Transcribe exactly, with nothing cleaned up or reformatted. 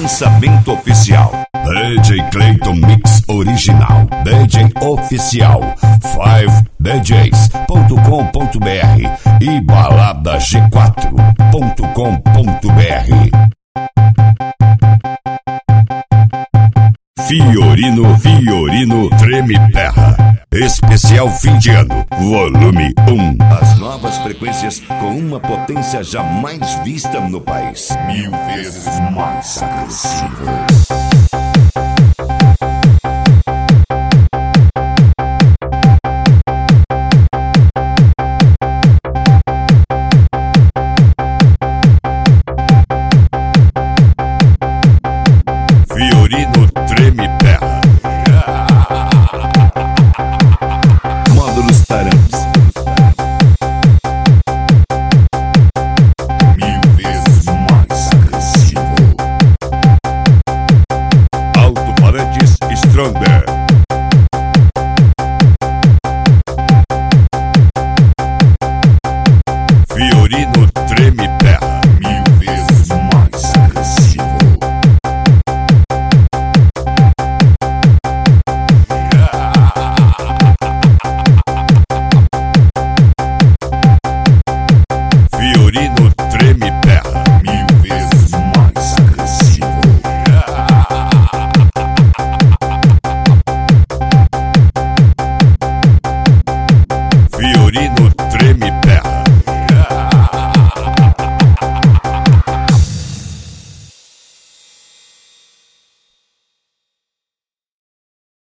Lançamento oficial D J Clayton Mix Original, D J Oficial cinco D Js ponto com ponto br e balada g quatro ponto com ponto br. Fiorino, Fiorino Treme Terra. Especial fim de ano, volume um. As novas frequências com uma potência jamais vista no país. Mil vezes mais agressiva. Fiorino Treme Terra. Módulos Tarams. Mil vezes mais agressivo. Alto-falantes Stronger. Fiorino